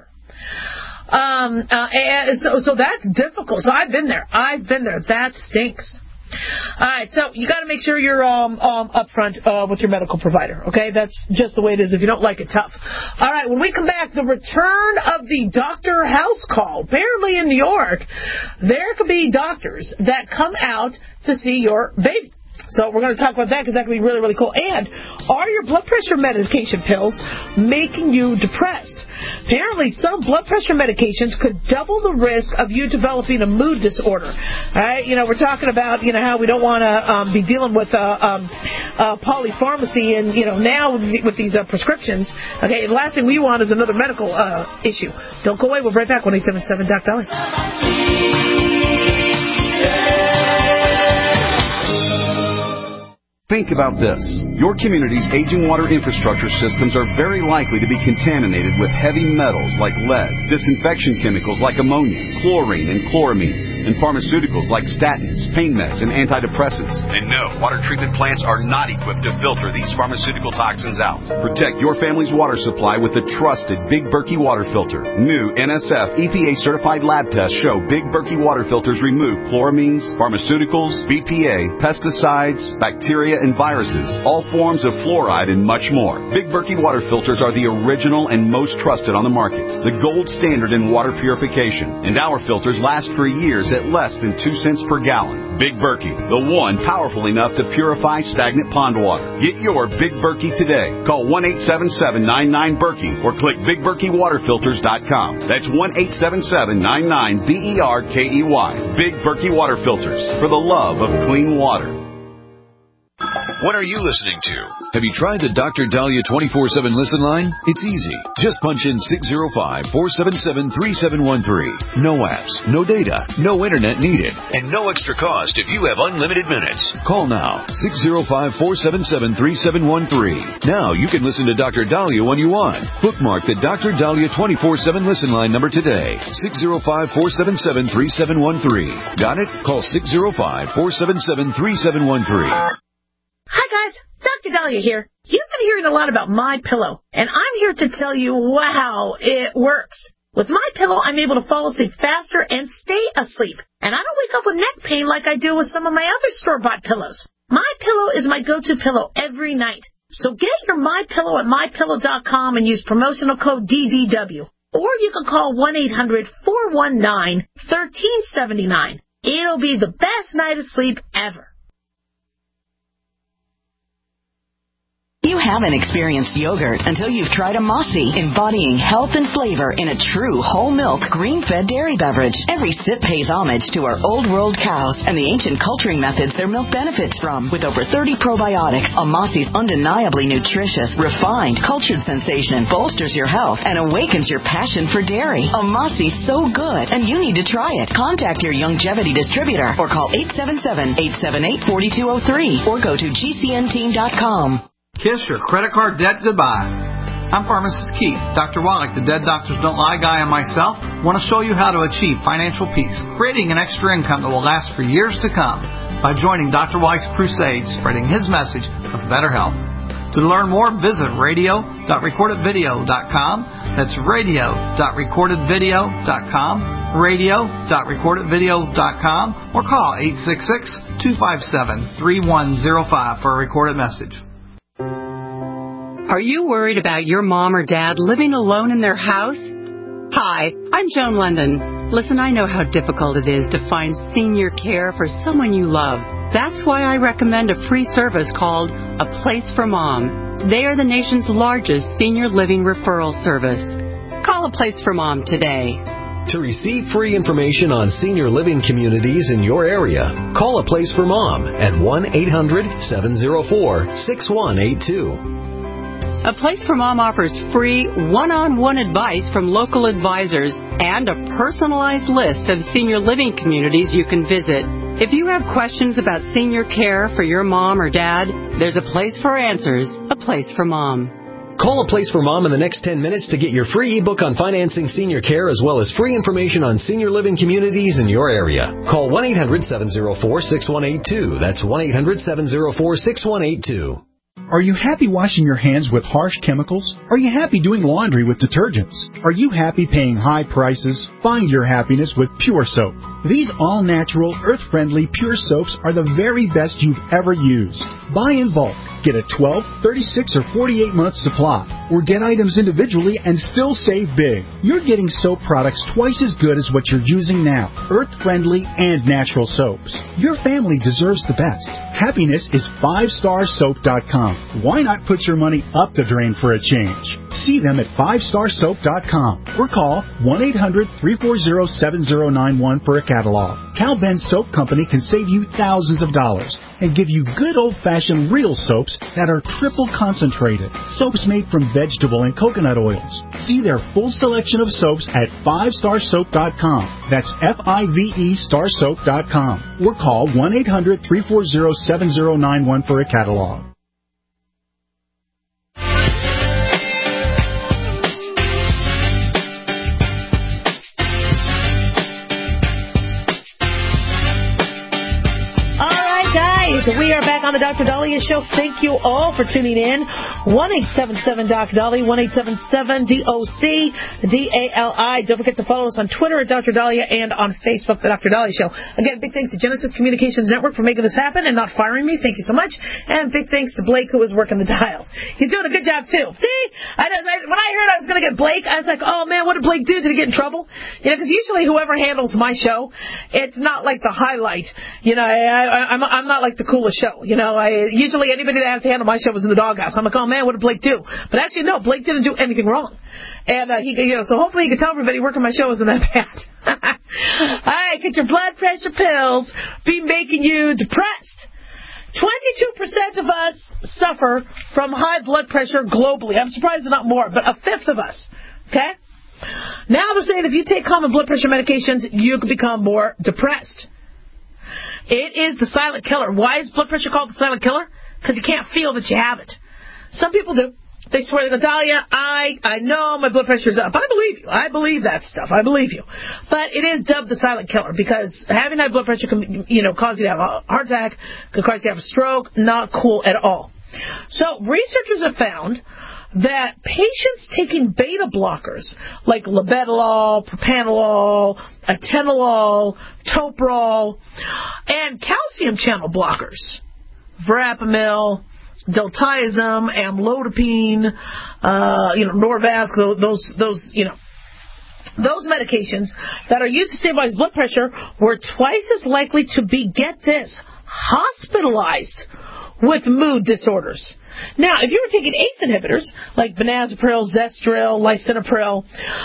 So that's difficult. So I've been there. That stinks. All right, so you got to make sure you're upfront with your medical provider. Okay, that's just the way it is. If you don't like it, tough. All right, when we come back, the return of the doctor house call. Apparently, in New York, there could be doctors that come out to see your baby. So we're going to talk about that because that could be really, really cool. And are your blood pressure medication pills making you depressed? Apparently, some blood pressure medications could double the risk of you developing a mood disorder. All right, we're talking about how we don't want to be dealing with polypharmacy and now with these prescriptions. Okay, the last thing we want is another medical issue. Don't go away. We'll be right back. 1-877 Doc Dolly. Think about this. Your community's aging water infrastructure systems are very likely to be contaminated with heavy metals like lead, disinfection chemicals like ammonia, chlorine, and chloramines. and pharmaceuticals like statins, pain meds, and antidepressants. And no, water treatment plants are not equipped to filter these pharmaceutical toxins out. Protect your family's water supply with the trusted Big Berkey water filter. New NSF EPA certified lab tests show Big Berkey water filters remove chloramines, pharmaceuticals, BPA, pesticides, bacteria, and viruses, all forms of fluoride, and much more. Big Berkey water filters are the original and most trusted on the market, the gold standard in water purification, and our filters last for years at less than 2 cents per gallon. Big Berkey, the one powerful enough to purify stagnant pond water. Get your Big Berkey today. Call 1-877-99-BERKEY or click BigBerkeyWaterFilters.com. That's 1-877-99-BERKEY. Big Berkey Water Filters, for the love of clean water. What are you listening to? Have you tried the Dr. Dahlia 24/7 listen line? It's easy. Just punch in 605-477-3713. No apps, no data, no internet needed, and no extra cost if you have unlimited minutes. Call now, 605-477-3713. Now you can listen to Dr. Dahlia when you want. Bookmark the Dr. Dahlia 24/7 listen line number today, 605-477-3713. Got it? Call 605-477-3713. Hi guys, Dr. Dahlia here. You've been hearing a lot about MyPillow, and I'm here to tell you, wow, it works. With MyPillow, I'm able to fall asleep faster and stay asleep, and I don't wake up with neck pain like I do with some of my other store-bought pillows. MyPillow is my go-to pillow every night. So get your MyPillow at MyPillow.com and use promotional code DDW. Or you can call 1-800-419-1379. It'll be the best night of sleep ever. You haven't experienced yogurt until you've tried a Mossy, embodying health and flavor in a true whole milk, green-fed dairy beverage. Every sip pays homage to our old world cows and the ancient culturing methods their milk benefits from. With over 30 probiotics, a Mossy's undeniably nutritious, refined, cultured sensation bolsters your health and awakens your passion for dairy. A Mossy's so good, and you need to try it. Contact your Youngevity distributor or call 877-878-4203 or go to GCNteam.com. Kiss your credit card debt goodbye. I'm Pharmacist Keith. Dr. Wallach, the Dead Doctors Don't Lie guy, and myself want to show you how to achieve financial peace, creating an extra income that will last for years to come by joining Dr. Wallach's crusade, spreading his message of better health. To learn more, visit radio.recordedvideo.com. That's radio.recordedvideo.com, radio.recordedvideo.com, or call 866-257-3105 for a recorded message. Are you worried about your mom or dad living alone in their house? Hi, I'm Joan London. Listen, I know how difficult it is to find senior care for someone you love. That's why I recommend a free service called A Place for Mom. They are the nation's largest senior living referral service. Call A Place for Mom today. To receive free information on senior living communities in your area, call A Place for Mom at 1-800-704-6182. A Place for Mom offers free one-on-one advice from local advisors and a personalized list of senior living communities you can visit. If you have questions about senior care for your mom or dad, there's a place for answers, A Place for Mom. Call A Place for Mom in the next 10 minutes to get your free ebook on financing senior care as well as free information on senior living communities in your area. Call 1-800-704-6182. That's 1-800-704-6182. Are you happy washing your hands with harsh chemicals? Are you happy doing laundry with detergents? Are you happy paying high prices? Find your happiness with Pure Soap. These all-natural, earth-friendly Pure Soaps are the very best you've ever used. Buy in bulk. Get a 12, 36, or 48-month supply. Or get items individually and still save big. You're getting soap products twice as good as what you're using now. Earth-friendly and natural soaps. Your family deserves the best. Happiness is 5starsoap.com. Why not put your money up the drain for a change? See them at 5starsoap.com or call 1-800-340-7091 for a catalog. Cal Ben Soap Company can save you thousands of dollars and give you good old-fashioned real soaps that are triple concentrated. Soaps made from vegetable and coconut oils. See their full selection of soaps at 5starsoap.com. That's F-I-V-E starsoap.com. Or call 1-800-340-7091 for a catalog. So we are back on the Dr. Dahlia Show. Thank you all for tuning in. 1-877-DOC-DALI, 1-877-DOC-DALI. Don't forget to follow us on Twitter at Dr. Dahlia and on Facebook, The Dr. Dahlia Show. Again, big thanks to Genesis Communications Network for making this happen and not firing me. Thank you so much. And big thanks to Blake, who is working the dials. He's doing a good job, too. See? When I heard I was going to get Blake, I was like, oh, man, what did Blake do? Did he get in trouble? You know, because usually whoever handles my show, it's not like the highlight. You know, I'm not like the coolest show. You know, usually anybody that has to handle my show was in the doghouse. I'm like, oh, man, what did Blake do? But actually, no, Blake didn't do anything wrong. And, so hopefully he can tell everybody working my show isn't that bad. All right, get your blood pressure pills. Be making you depressed. 22% of us suffer from high blood pressure globally. I'm surprised it's not more, but a fifth of us. Okay? Now they're saying if you take common blood pressure medications, you can become more depressed. It is the silent killer. Why is blood pressure called the silent killer? Because you can't feel that you have it. Some people do. They swear, they go, Dahlia, I know my blood pressure is up. I believe you. I believe that stuff. I believe you. But it is dubbed the silent killer because having high blood pressure can, cause you to have a heart attack, can cause you to have a stroke. Not cool at all. So researchers have found that patients taking beta blockers like labetalol, propranolol, atenolol, toprol, and calcium channel blockers, verapamil, diltiazem, amlodipine, Norvasc, those medications that are used to stabilize blood pressure were twice as likely to be, get this, hospitalized with mood disorders. Now, if you were taking ACE inhibitors, like benazepril, Zestril, lisinopril,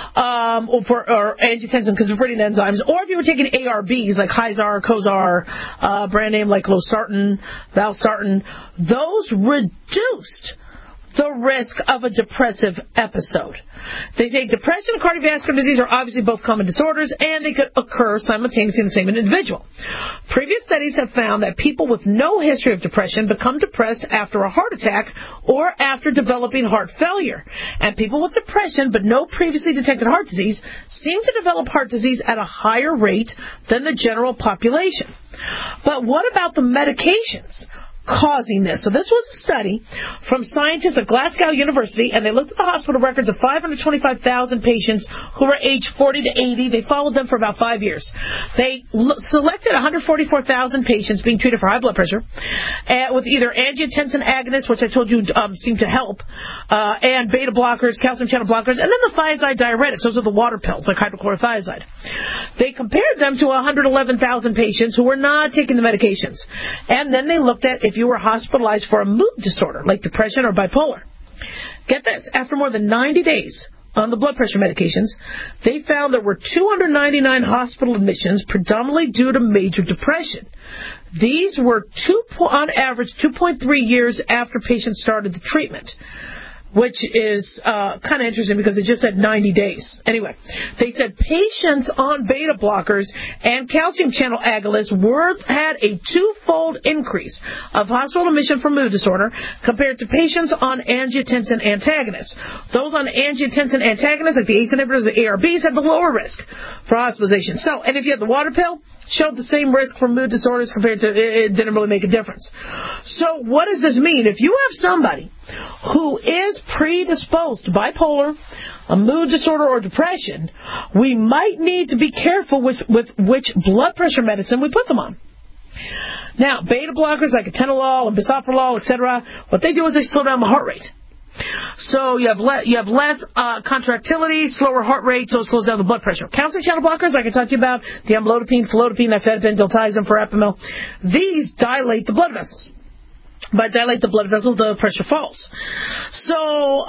or angiotensin-converting enzymes, or if you were taking ARBs, like Hyzar, Cozar, brand name like losartan, valsartan, those reduced the risk of a depressive episode. They say depression and cardiovascular disease are obviously both common disorders, and they could occur simultaneously in the same individual. Previous studies have found that people with no history of depression become depressed after a heart attack or after developing heart failure. And people with depression but no previously detected heart disease seem to develop heart disease at a higher rate than the general population. But what about the medications causing this? So this was a study from scientists at Glasgow University, and they looked at the hospital records of 525,000 patients who were aged 40 to 80. They followed them for about 5 years. They selected 144,000 patients being treated for high blood pressure with either angiotensin agonists, which I told you seem to help, and beta blockers, calcium channel blockers, and then the thiazide diuretics. Those are the water pills, like hydrochlorothiazide. They compared them to 111,000 patients who were not taking the medications. And then they looked at if you were hospitalized for a mood disorder, like depression or bipolar. Get this, after more than 90 days on the blood pressure medications, they found there were 299 hospital admissions, predominantly due to major depression. These were, on average, 2.3 years after patients started the treatment, which is kind of interesting because they just said 90 days. Anyway, they said patients on beta blockers and calcium channel agonists had a twofold increase of hospital admission for mood disorder compared to patients on angiotensin antagonists. Those on angiotensin antagonists, like the ACE inhibitors, the ARBs, had the lower risk for hospitalization. So, and if you had the water pill, showed the same risk for mood disorders compared to, it didn't really make a difference. So what does this mean? If you have somebody who is predisposed to bipolar, a mood disorder, or depression, we might need to be careful with which blood pressure medicine we put them on. Now, beta blockers like atenolol and bisoprolol, etc., what they do is they slow down the heart rate. So you have less contractility, slower heart rate, so it slows down the blood pressure. Calcium channel blockers, like I talked to you about, the amlodipine, felodipine, nifedipine, diltiazem, verapamil, these dilate the blood vessels. By dilate the blood vessels, the pressure falls. So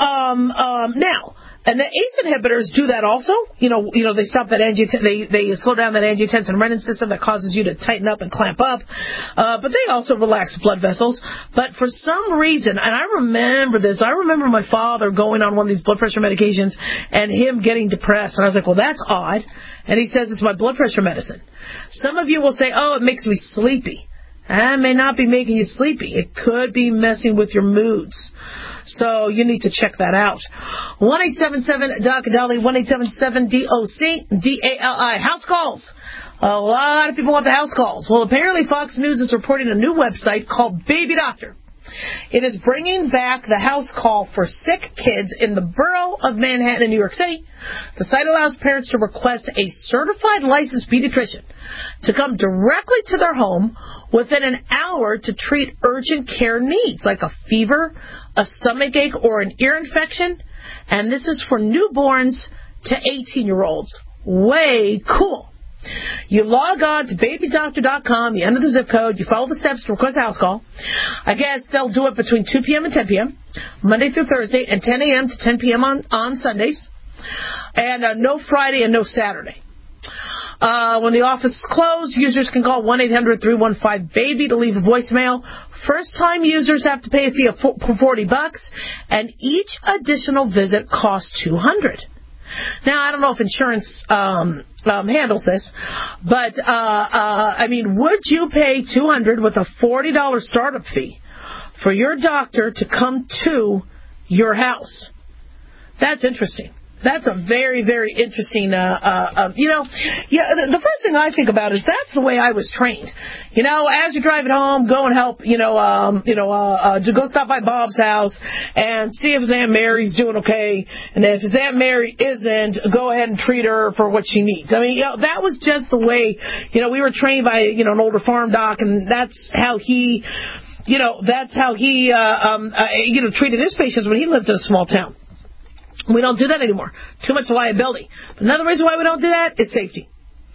now, and the ACE inhibitors do that also. They stop that they slow down that angiotensin-renin system that causes you to tighten up and clamp up. But they also relax blood vessels. But for some reason, and I remember this, I remember my father going on one of these blood pressure medications and him getting depressed. And I was like, well, that's odd. And he says, it's my blood pressure medicine. Some of you will say, oh, it makes me sleepy. That may not be making you sleepy. It could be messing with your moods. So you need to check that out. 1-877-DOC-DALI, 1-877-DOC-DALI. House calls. A lot of people want the house calls. Well, apparently Fox News is reporting a new website called Baby Doctor. It is bringing back the house call for sick kids in the borough of Manhattan in New York City. The site allows parents to request a certified licensed pediatrician to come directly to their home within an hour to treat urgent care needs like a fever, a stomachache, or an ear infection. And this is for newborns to 18-year-olds. Way cool. You log on to babydoctor.com, you enter the zip code, you follow the steps to request a house call. I guess they'll do it between 2 p.m. and 10 p.m., Monday through Thursday, and 10 a.m. to 10 p.m. on Sundays. And no Friday and no Saturday. When the office is closed, users can call 1-800-315-BABY to leave a voicemail. First-time users have to pay a fee of $40, and each additional visit costs $200. Now, I don't know if insurance handles this, but, I mean, would you pay $200 with a $40 startup fee for your doctor to come to your house? That's interesting. That's a very, very interesting, the first thing I think about is that's the way I was trained. As you're driving home, go and help, to go stop by Bob's house and see if his Aunt Mary's doing okay. And if his Aunt Mary isn't, go ahead and treat her for what she needs. I mean, that was just the way, we were trained by, an older farm doc, and that's how he treated his patients when he lived in a small town. We don't do that anymore. Too much liability. But another reason why we don't do that is safety.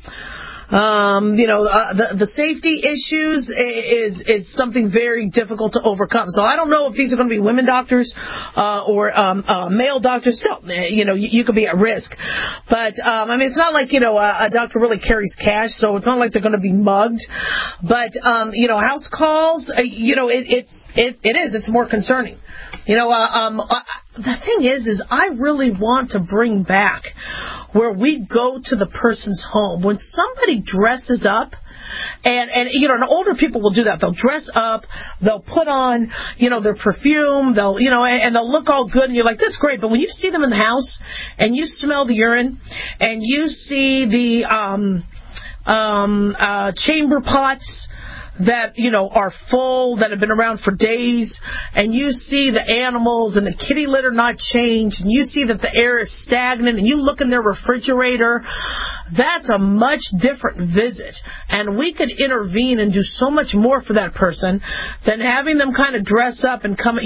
The safety issues is something very difficult to overcome. So I don't know if these are going to be women doctors or male doctors. Still, you could be at risk. But it's not like a doctor really carries cash, so it's not like they're going to be mugged. But house calls, it's more concerning. The thing is I really want to bring back where we go to the person's home. When somebody dresses up, and older people will do that. They'll dress up, they'll put on, their perfume, they'll, and they'll look all good, and you're like, that's great. But when you see them in the house, and you smell the urine, and you see the chamber pots that, are full, that have been around for days, and you see the animals and the kitty litter not changed, and you see that the air is stagnant, and you look in their refrigerator, that's a much different visit. And we could intervene and do so much more for that person than having them kind of dress up and come,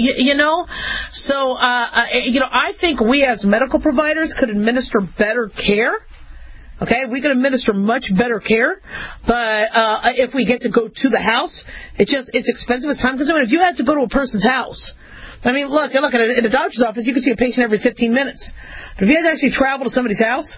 So, I think we as medical providers could administer better care. Okay, we can administer much better care, but if we get to go to the house, it's expensive, it's time consuming. If you have to go to a person's house, look in a doctor's office, you can see a patient every 15 minutes. But if you had to actually travel to somebody's house,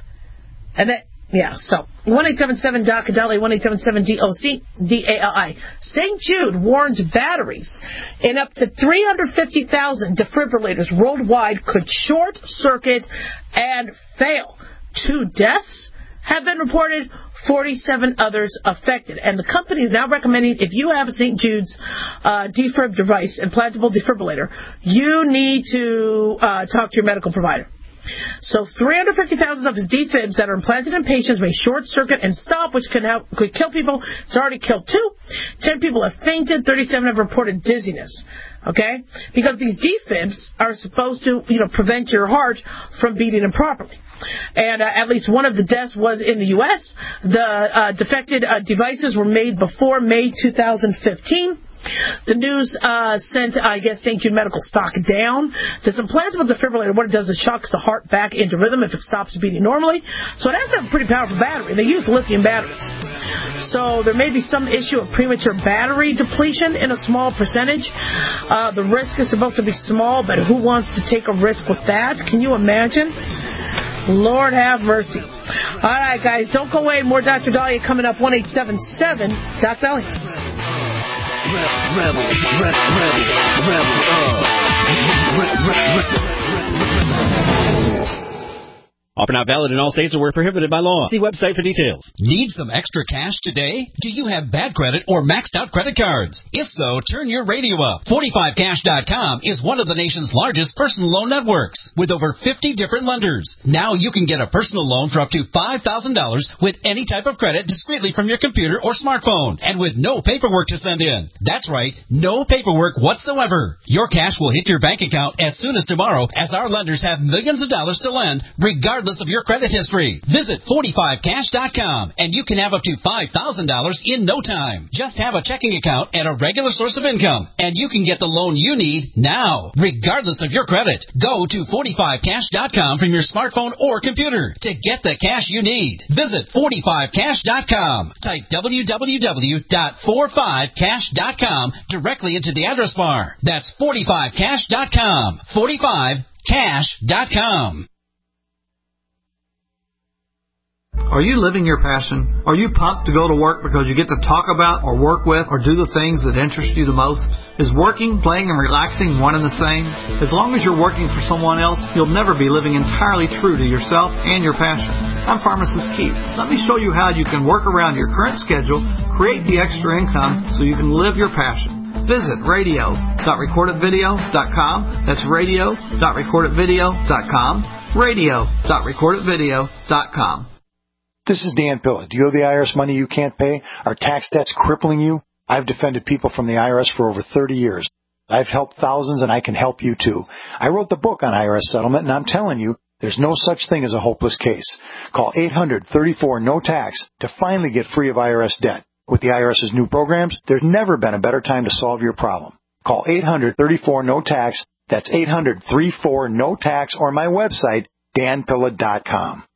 so 1-877-DOC-DALI, 1-877-DOC-DALI. St. Jude warns batteries in up to 350,000 defibrillators worldwide could short circuit and fail. 2 deaths have been reported, 47 others affected. And the company is now recommending if you have a St. Jude's defib device, implantable defibrillator, you need to talk to your medical provider. So 350,000 of his defibs that are implanted in patients may short circuit and stop, which could kill people. It's already killed 2. 10 people have fainted. 37 have reported dizziness. Okay? Because these defibs are supposed to, prevent your heart from beating improperly. And at least one of the deaths was in the U.S. The defected devices were made before May 2015. The news sent, St. Jude Medical stock down. This implantable defibrillator, what it does is shocks the heart back into rhythm if it stops beating normally. So it has a pretty powerful battery. They use lithium batteries. So there may be some issue of premature battery depletion in a small percentage. The risk is supposed to be small, but who wants to take a risk with that? Can you imagine? Lord have mercy. All right, guys, don't go away. More Dr. Dahlia coming up. 1-877-DOC-DALIA. Offer not valid in all states or where prohibited by law. See website for details. Need some extra cash today? Do you have bad credit or maxed out credit cards? If so, turn your radio up. 45cash.com is one of the nation's largest personal loan networks with over 50 different lenders. Now you can get a personal loan for up to $5,000 with any type of credit discreetly from your computer or smartphone and with no paperwork to send in. That's right, no paperwork whatsoever. Your cash will hit your bank account as soon as tomorrow, as our lenders have millions of dollars to lend regardless of your credit history. Visit 45cash.com and you can have up to $5,000 in no time. Just have a checking account and a regular source of income, and you can get the loan you need now, regardless of your credit. Go to 45cash.com from your smartphone or computer to get the cash you need. Visit 45cash.com. Type www.45cash.com directly into the address bar. That's 45cash.com. 45cash.com. Are you living your passion? Are you pumped to go to work because you get to talk about or work with or do the things that interest you the most? Is working, playing, and relaxing one and the same? As long as you're working for someone else, you'll never be living entirely true to yourself and your passion. I'm Pharmacist Keith. Let me show you how you can work around your current schedule, create the extra income so you can live your passion. Visit radio.recordedvideo.com. That's radio.recordedvideo.com. radio.recordedvideo.com. This is Dan Pilla. Do you owe the IRS money you can't pay? Are tax debts crippling you? I've defended people from the IRS for over 30 years. I've helped thousands, and I can help you too. I wrote the book on IRS settlement, and I'm telling you, there's no such thing as a hopeless case. Call 800-34-NO-TAX to finally get free of IRS debt. With the IRS's new programs, there's never been a better time to solve your problem. Call 800-34-NO-TAX. That's 800-34-NO-TAX, or my website, danpilla.com.